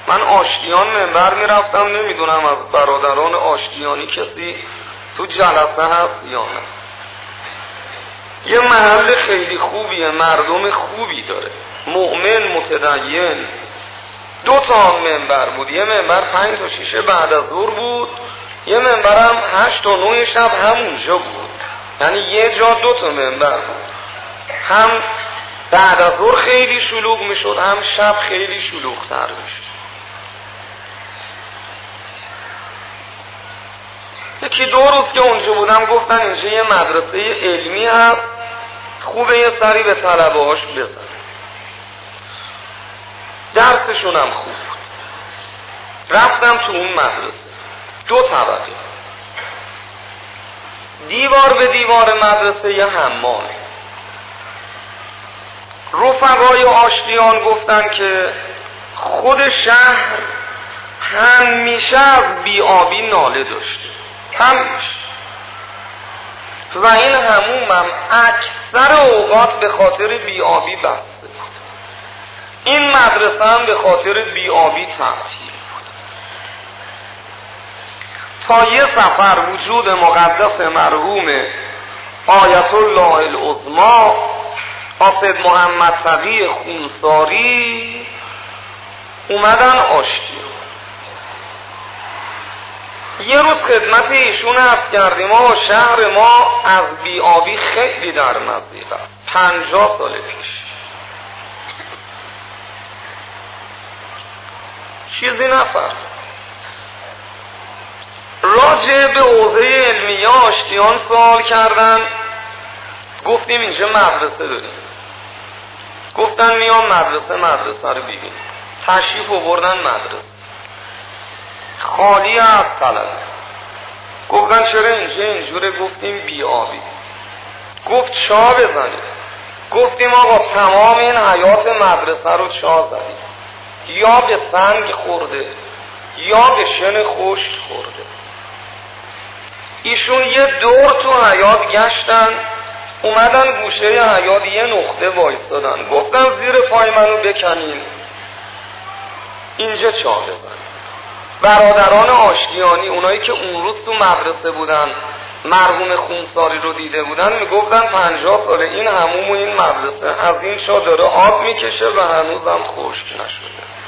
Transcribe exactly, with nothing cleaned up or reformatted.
من آشتیان منبر میرفتم، نمیدونم از برادران آشتیانی کسی تو جلسه هست یا نه. یه محل خیلی خوبیه، مردم خوبی داره، مؤمن متدین. دو تا منبر بود، یه منبر پنج تا شیشه بعد از ظهر بود، یه منبر هم هشت تا نه شب همونجا بود. یعنی یه جا دو تا منبر بود، هم بعد از ظهر خیلی شلوغ میشد، هم شب خیلی شلوغ‌تر میشد. یکی دو روز که اونجا بودم گفتن اینجا یه مدرسه علمی هست، خوبه یه سری به طلبه هاش بزن. درسشون هم خوب بود. رفتم تو اون مدرسه، دو طبقه، دیوار به دیوار مدرسه یه حمامه. رفقای آشتیان گفتن که خود شهر همیشه از بی‌آبی ناله داشته، همیشه، و این حمومم اکثر اوقات به خاطر بی‌آبی بسته بود. این مدرسه هم به خاطر بی‌آبی تعطیل بود. تا یه سفر وجود مقدس مرحوم آیت الله العظمی قاصد محمد تقی خونساری اومدن آشتیان. یه روز خدمت ایشون عرض کردیم ما شهر ما از بی‌آبی خیلی در مضیق است، پنجاه سال پیش. چیزی نفرد. راجع به حوزه علمیه آشتیان سوال کردن، گفتیم اینجا مدرسه داریم. گفتن میام مدرسه مدرسه رو ببینیم. تشریف آوردن مدرسه خالی از طلبه. گفتن چرا اینجا اینجوره؟ گفتیم بی‌آبی. گفت چا بزنید. گفتیم آقا تمام این حیات مدرسه رو چا زدیم، یا به سنگ خورده یا به شن خشک خورده. ایشون یه دور تو حیات گشتن، اومدن گوشه حیات یه نقطه وایستادن، گفتن زیر پای منو بکنین اینجا چا بزن. برادران آشتیانی، اونایی که اون روز تو مدرسه بودن مرحوم خونساری رو دیده بودن، میگفتن پنجاه ساله این حموم و این مدرسه از این چا داره آب میکشه و هنوزم خشک نشده.